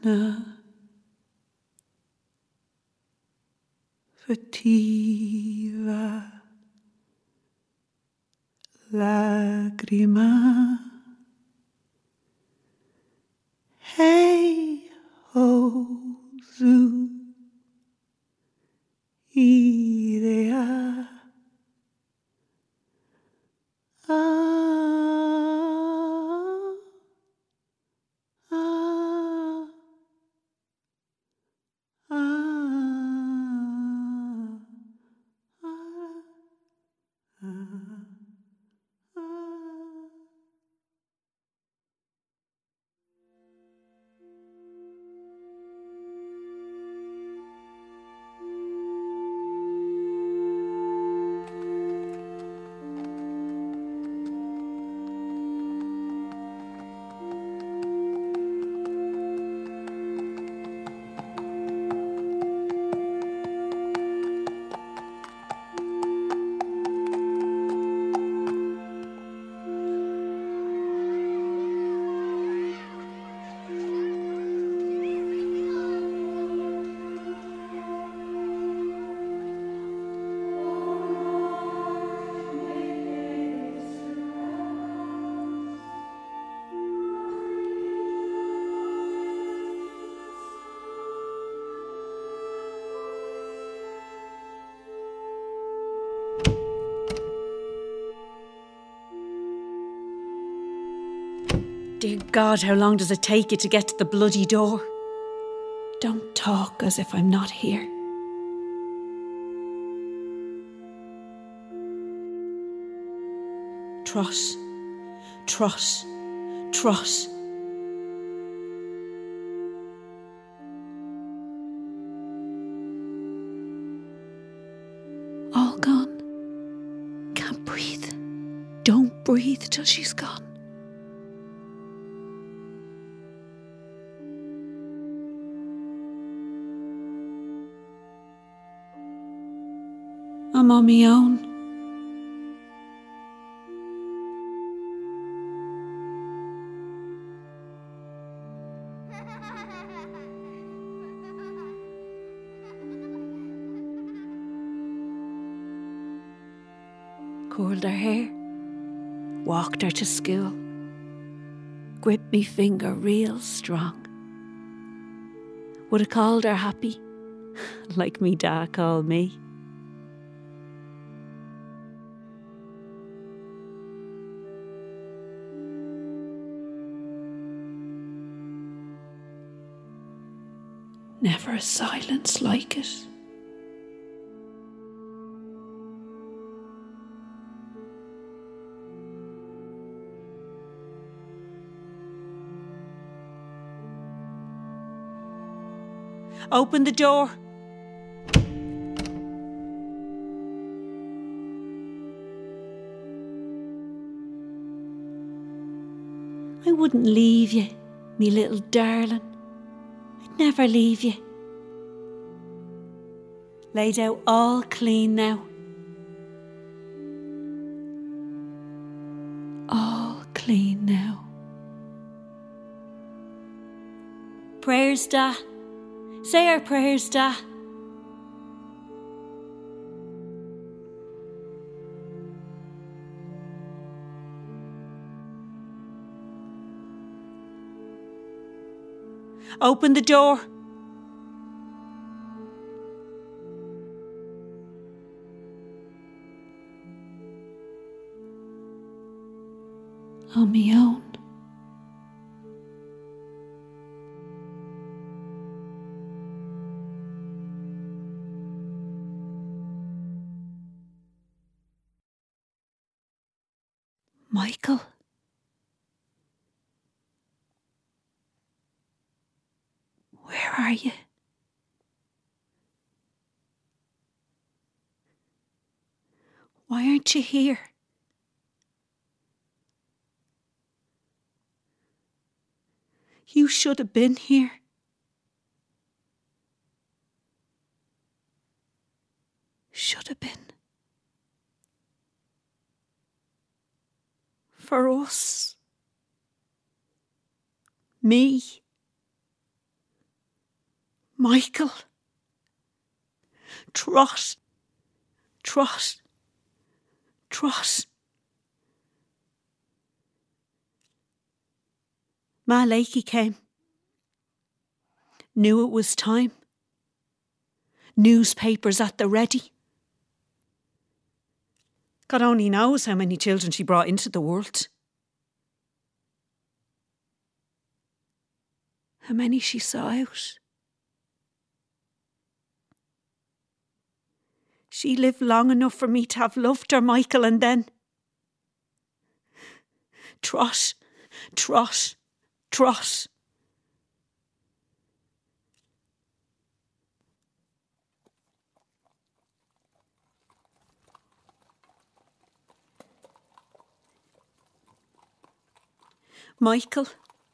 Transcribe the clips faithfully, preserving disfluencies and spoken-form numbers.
furtiva lagrima. Hey ho zu idea. Ah, ah, ah, ah, ah, ah. Dear God, how long does it take you to get to the bloody door? Don't talk as if I'm not here. Trot, trot, trot. All gone. Can't breathe. Don't breathe till she's gone. I'm on my own. Curled her hair, walked her to school, gripped me finger real strong. Would have called her happy, like me dad called me. Never a silence like it. Open the door. I wouldn't leave you, me little darling. I'd never leave you. Laid out all clean now. All clean now. Prayers, Da. Say our prayers, Da. Open the door. On me own. Michael. Where are you? Why aren't you here? You should have been here. Should have been. For us. Me. Michael. Trot. Trot. Trot. Ma Lakey came. Knew it was time. Newspapers at the ready. God only knows how many children she brought into the world. How many she saw out. She lived long enough for me to have loved her, Michael, and then... Trot, trot, trot. Michael,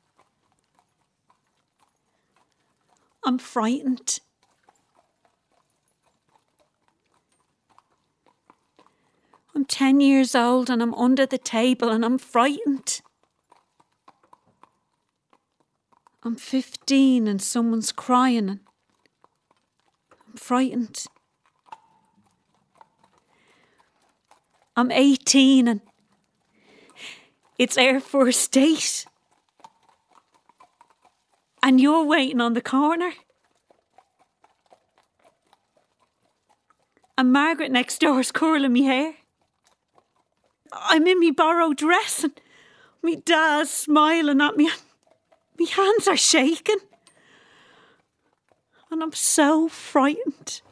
I'm frightened. I'm ten years old and I'm under the table and I'm frightened. I'm fifteen and someone's crying and I'm frightened. I'm eighteen and it's Air Force Date. And you're waiting on the corner. And Margaret next door's curling me hair. I'm in me borrowed dress and me dad's smiling at me. Me hands are shaking. And I'm so frightened.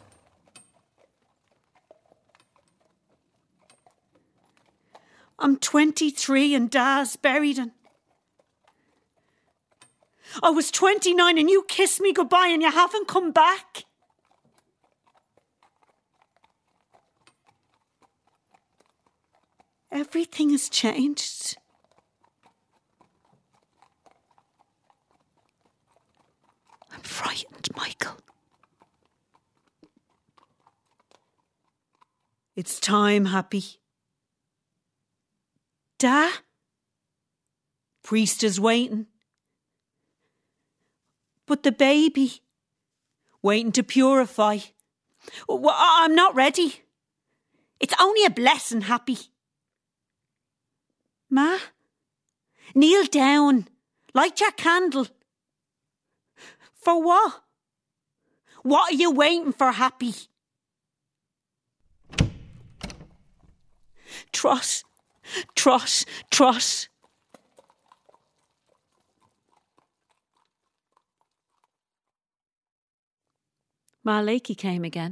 I'm twenty-three and Dad's buried and I was twenty-nine and you kissed me goodbye and you haven't come back. Everything has changed. I'm frightened, Michael. It's time, Happy. Da? Priest is waiting. But the baby, waiting to purify. Well, I'm not ready. It's only a blessing, Happy. Ma, kneel down. Light your candle. For what? What are you waiting for, Happy? Trot, trot, trot. Ma Lakey came again.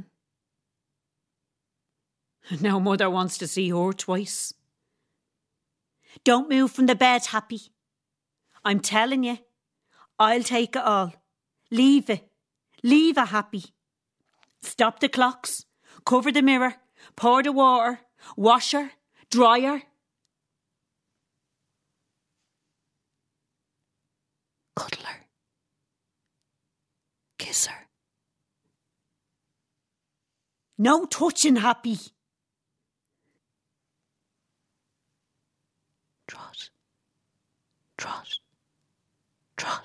Now Mother wants to see her twice. Don't move from the bed, Happy. I'm telling you, I'll take it all. Leave it. Leave it, Happy. Stop the clocks. Cover the mirror. Pour the water. Wash her. Dry her. Cuddle her. Kiss her. No touching, Happy. Trot. Trot. Trot.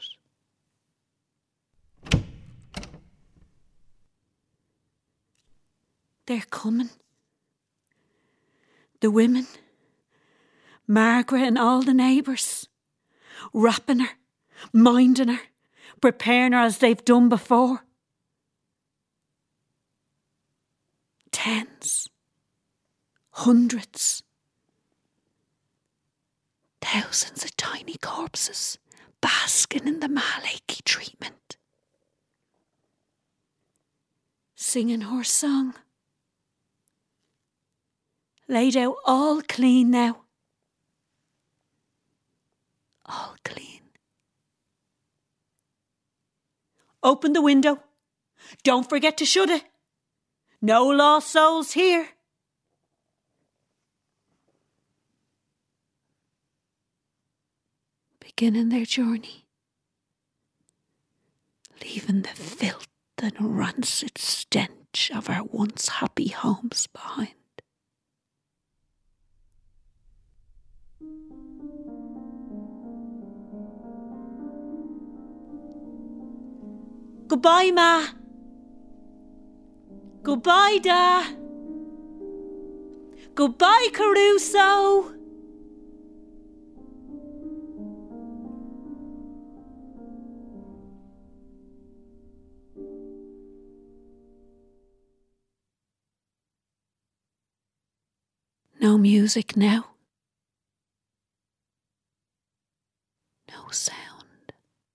They're coming. The women, Margaret and all the neighbours, wrapping her, minding her, preparing her as they've done before. Tens, hundreds, thousands of tiny corpses basking in the Ma Lakey treatment. Singing her song. Laid out all clean now. All clean. Open the window. Don't forget to shut it. No lost souls here. Beginning their journey. Leaving the filth and rancid stench of our once happy homes behind. Goodbye, Ma. Goodbye, Da. Goodbye, Caruso. No music now. No sound.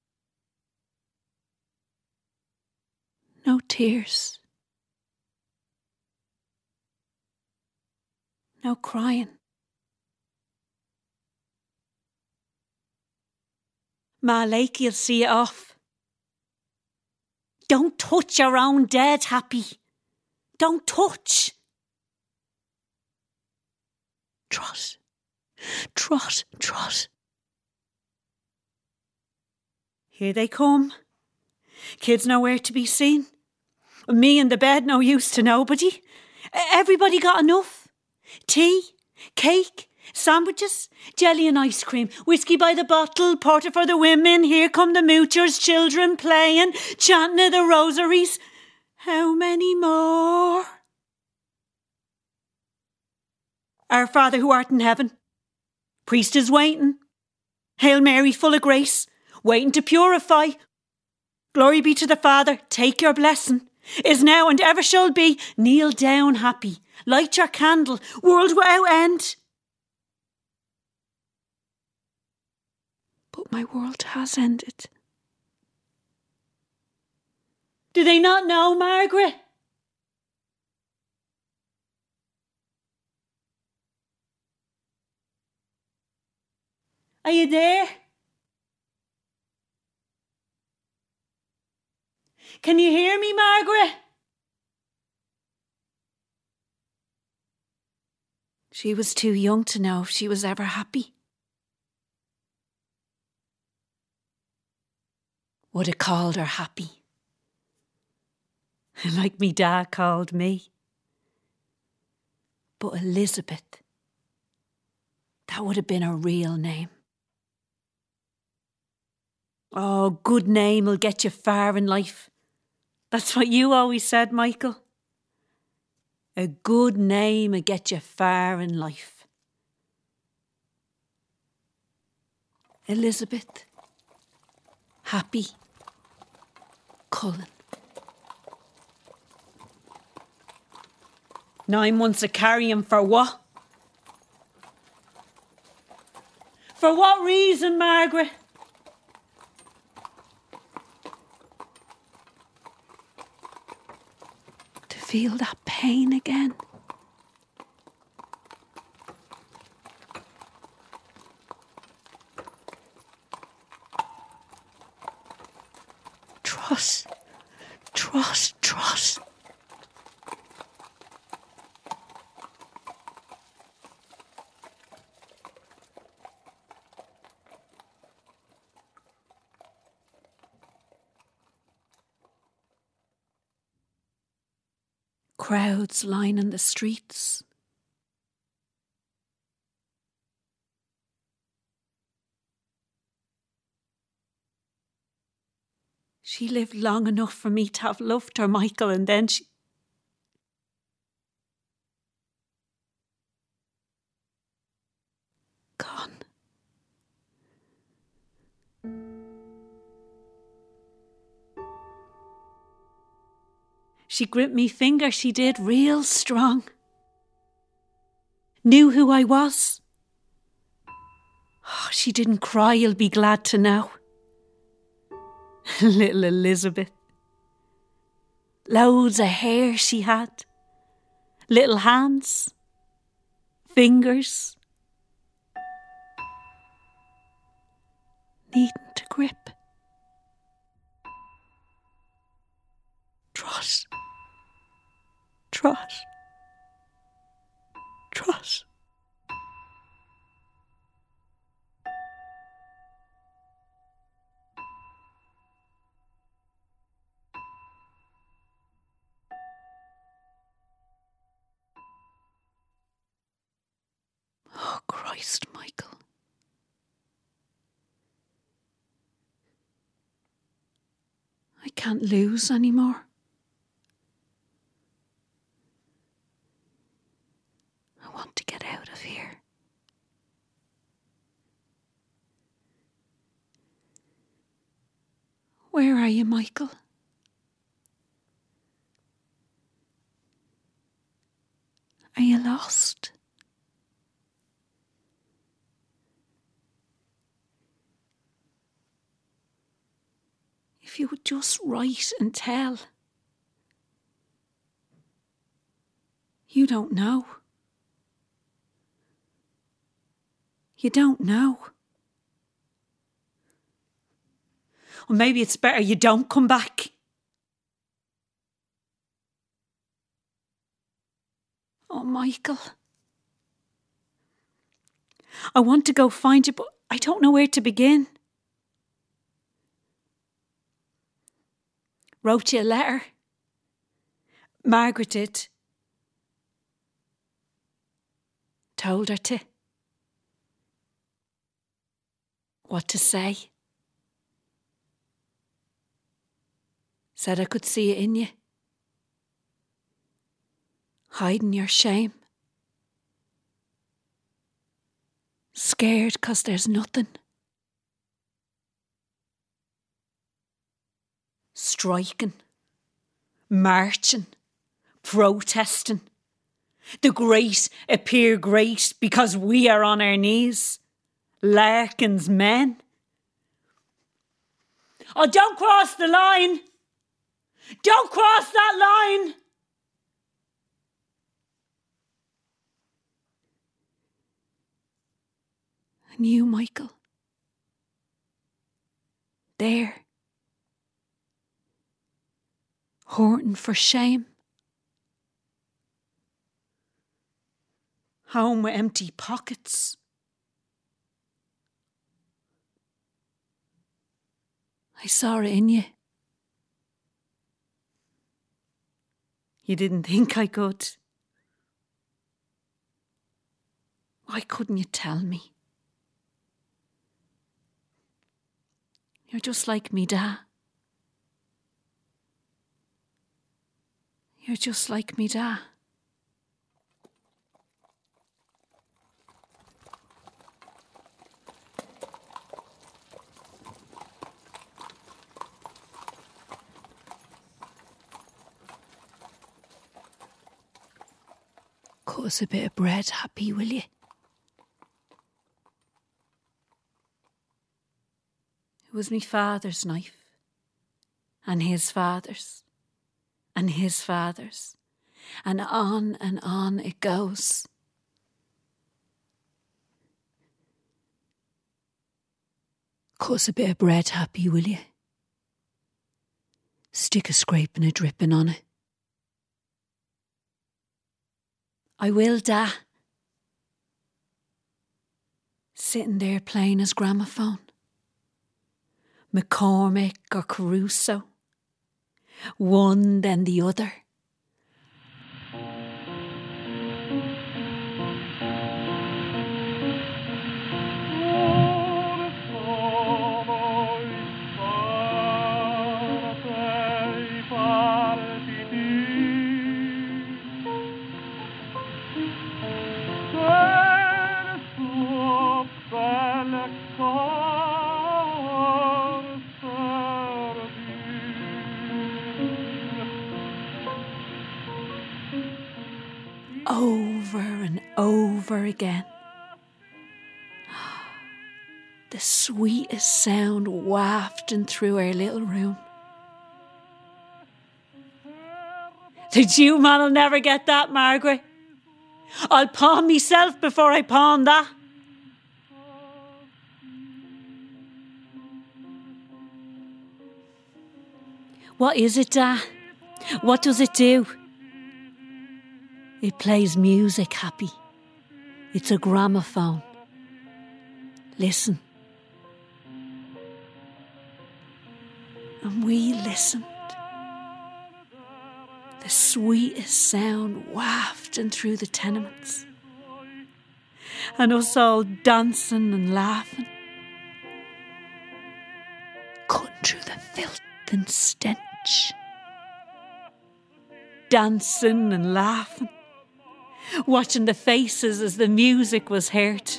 No tears. No crying. Ma Lakey'll see it off. Don't touch your own dead, Happy. Don't touch. Trot. Trot, trot. Here they come. Kids nowhere to be seen. Me in the bed, no use to nobody. Everybody got enough. Tea, cake, sandwiches, jelly and ice cream, whiskey by the bottle, porter for the women, here come the moochers, children playing, chanting of the rosaries. How many more? Our Father who art in heaven. Priest is waiting. Hail Mary, full of grace, waiting to purify. Glory be to the Father, take your blessing. Is now and ever shall be. Kneel down, Happy. Light your candle. World without end. But my world has ended. Do they not know, Margaret? Are you there? Can you hear me, Margaret? She was too young to know if she was ever happy. Would have called her Happy. Like me dad called me. But Elizabeth, that would have been her real name. Oh, good name will get you far in life. That's what you always said, Michael. A good name will get you far in life. Elizabeth, Happy, Cullen. Nine months of carrying for what? For what reason, Margaret? To feel that pain again. Trot, trot, trot. Crowds lining the streets. She lived long enough for me to have loved her, Michael, and then she... gone. She gripped me finger, she did, real strong. Knew who I was. Oh, she didn't cry, you'll be glad to know. Little Elizabeth. Loads of hair she had. Little hands. Fingers. Needing to grip. Trot. Trot. Trot. Oh, Christ, Michael. I can't lose anymore. I want to get out of here. Where are you, Michael? Are you lost? If you would just write and tell. You don't know. You don't know. Or maybe it's better you don't come back. Oh, Michael. I want to go find you, but I don't know where to begin. Wrote you a letter. Margaret did. Told her to. What to say. Said I could see it in you. Hiding your shame. Scared 'cause there's nothing. Striking. Marching. Protesting. The great appear great because we are on our knees. Larkin's men. Oh, don't cross the line! Don't cross that line! And you, Michael. There. Horton for shame. Home with empty pockets. I saw it in you. You didn't think I could. Why couldn't you tell me? You're just like me, Da. You're just like me, Da. Cut us a bit of bread, Happy, will you? It was me father's knife, and his father's, and his father's, and on and on it goes. Cut us a bit of bread, Happy, will you? Stick a scraping a dripping on it. I will, Da. Sitting there playing his gramophone. McCormick or Caruso. One then the other. Over and over again. The sweetest sound wafting through our little room. Did you man'll never get that, Margaret? I'll pawn myself before I pawn that. What is it, Da? What does it do? It plays music, Happy. It's a gramophone. Listen. And we listened. The sweetest sound wafting through the tenements. And us all dancing and laughing. Cutting through the filth and stench church, dancing and laughing, watching the faces as the music was heard.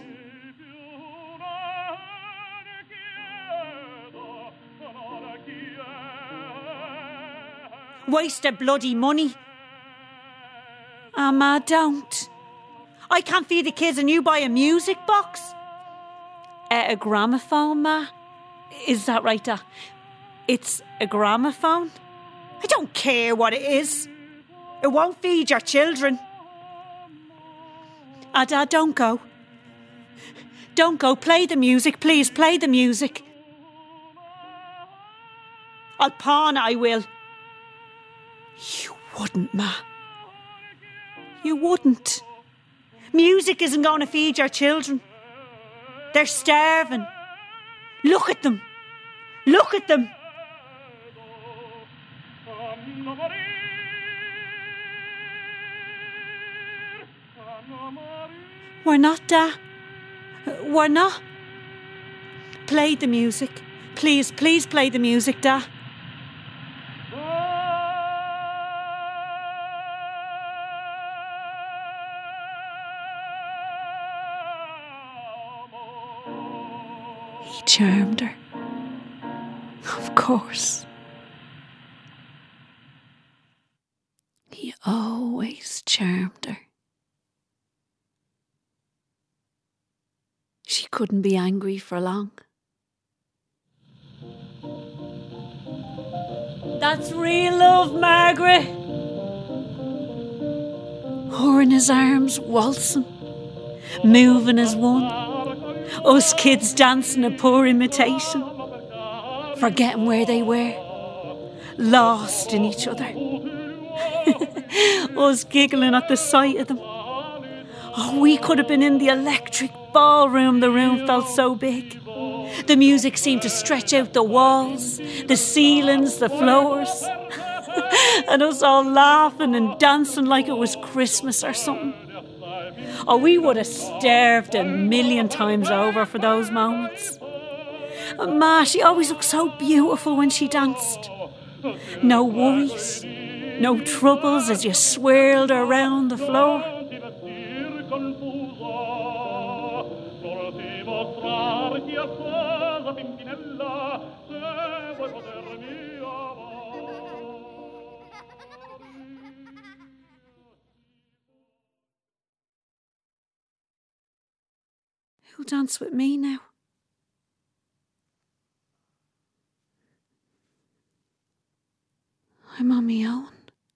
Waste their bloody money. Ah, Ma, don't. I can't feed the kids and you buy a music box. Uh, a gramophone, Ma? Is that right, Dad? It's a gramophone? I don't care what it is. It won't feed your children. Ah, Dad, don't go. Don't go. Play the music, please. Play the music. I'll pawn it, I will. You wouldn't, Ma. You wouldn't. Music isn't going to feed your children. They're starving. Look at them. Look at them. We're not, Da. We're not. Play the music. Please, please play the music, Da. He charmed her. Of course. He always charmed her. She couldn't be angry for long. That's real love, Margaret. Her in his arms, waltzing, moving as one. Us kids dancing a poor imitation, forgetting where they were, lost in each other. Us giggling at the sight of them. Oh, we could have been in the electric ballroom. The room felt so big. The music seemed to stretch out the walls, the ceilings, the floors. And us all laughing and dancing like it was Christmas or something. Oh, we would have starved a million times over for those moments. And Ma, she always looked so beautiful when she danced. No worries, no troubles as you swirled around the floor. Who'll dance with me now? I'm on my own.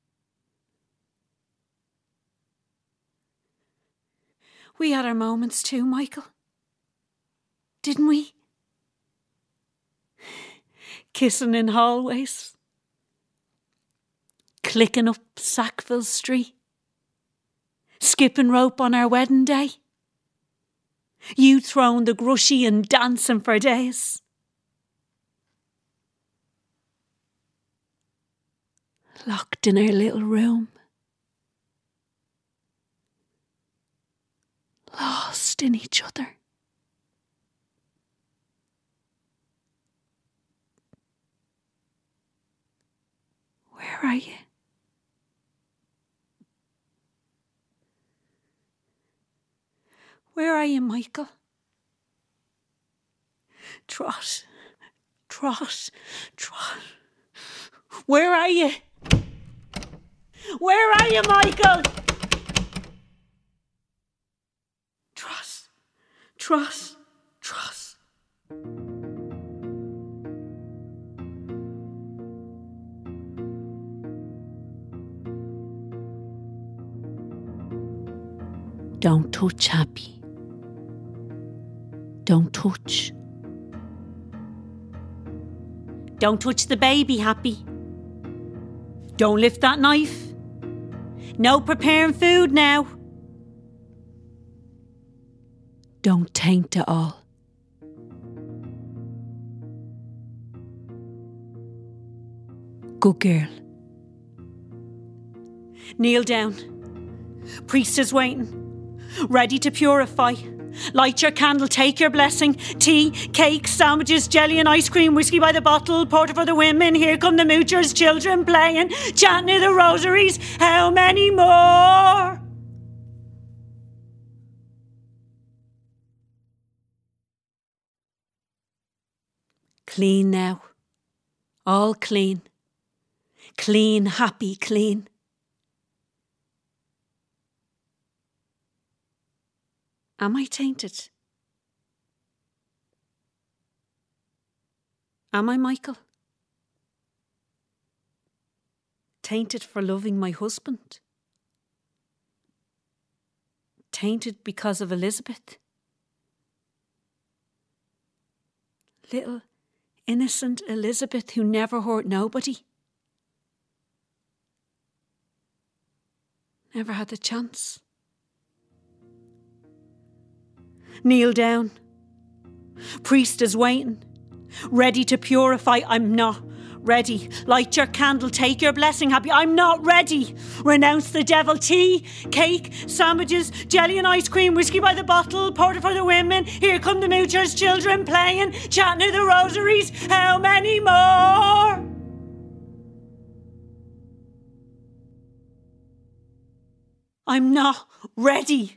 We had our moments too, Michael. Didn't we? Kissing in hallways. Clicking up Sackville Street. Skipping rope on our wedding day. You throwing the grushy and dancing for days. Locked in our little room. Lost in each other. Where are you? Where are you, Michael? Trot, trot, trot. Where are you? Where are you, Michael? Trot, trot, trot. Don't touch Happy. Don't touch. Don't touch the baby, Happy. Don't lift that knife. No preparing food now. Don't taint it all. Good girl. Kneel down. Priest is waiting, ready to purify, Light your candle, take your blessing. Tea, cake, sandwiches, jelly and ice cream, whiskey by the bottle, porter for the women. Here come the moochers, children playing, chanting the rosaries. How many more? Clean now. All clean. Clean, happy, clean. Am I tainted? Am I, Michael? Tainted for loving my husband? Tainted because of Elizabeth? Little innocent Elizabeth who never hurt nobody? Never had the chance. Kneel down. Priest is waiting. Ready to purify. I'm not ready. Light your candle. Take your blessing. Happy. I'm not ready. Renounce the devil. Tea, cake, sandwiches, jelly and ice cream, whiskey by the bottle, porter for the women. Here come the moochers, children playing, chanting the rosaries. How many more? I'm not ready.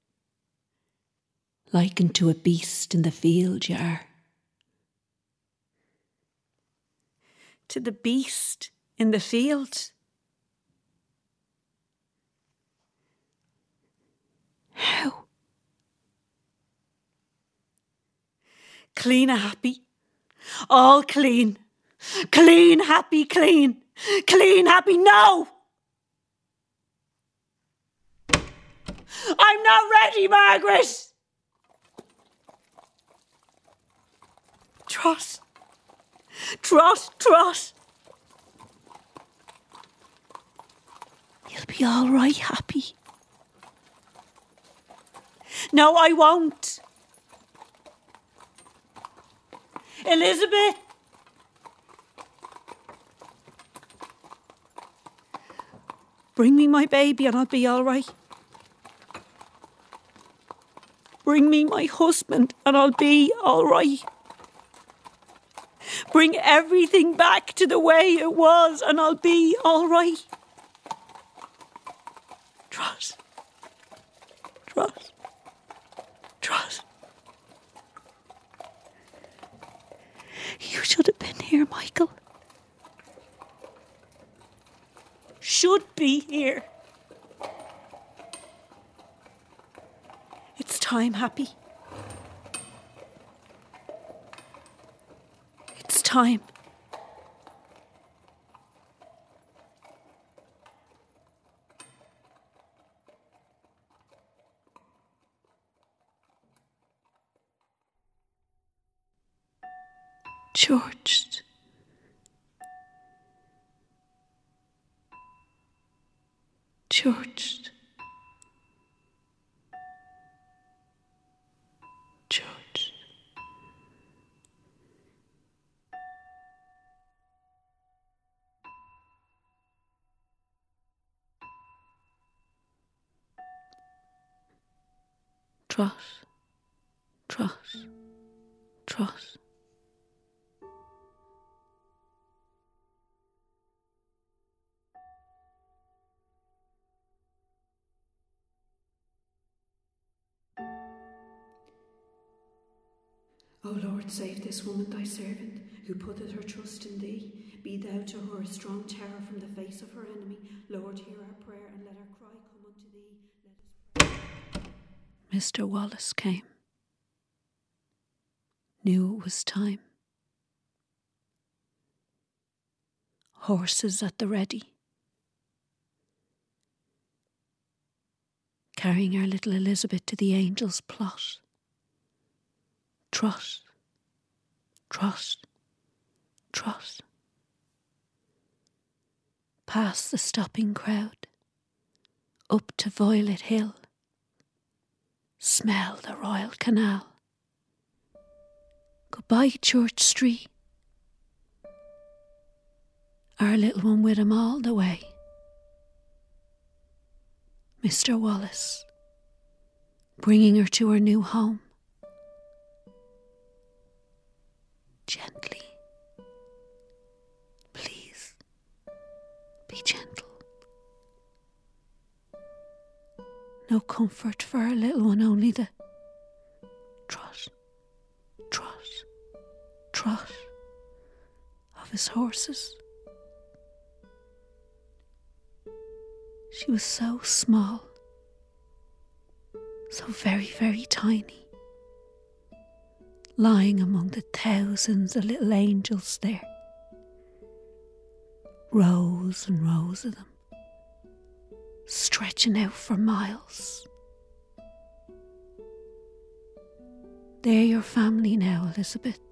Likened to a beast in the field you are. To the beast in the field. How? Clean and happy. All clean. Clean, happy, clean. Clean, happy, no! I'm not ready, Margaret! Trot. Trot, trot. You'll be all right, Happy. No, I won't. Elizabeth. Bring me my baby and I'll be all right. Bring me my husband and I'll be all right. Bring everything back to the way it was and I'll be all right. Trot. Trot. Trot. You should have been here, Michael. Should be here. It's time, Happy. It's time. George. George. George. Trot. Trot. Trot. O Lord, save this woman thy servant, who putteth her trust in thee. Be thou to her a strong tower from the face of her enemy. Lord, hear our prayer, and let our cry come unto thee. Let us pray. Mister Wallace came. Knew it was time. Horses at the ready. Carrying our little Elizabeth to the angel's plot. Trot, trot, trot. Past the stopping crowd, up to Violet Hill. Smell the Royal Canal. Goodbye, Church Street. Our little one with him all the way. Mister Wallace, bringing her to her new home. Gently. Please, be gentle. No comfort for her little one, only the trot, trot, trot of his horses. She was so small, so very, very tiny, lying among the thousands of little angels there. Rows and rows of them, stretching out for miles. They're your family now, Elizabeth.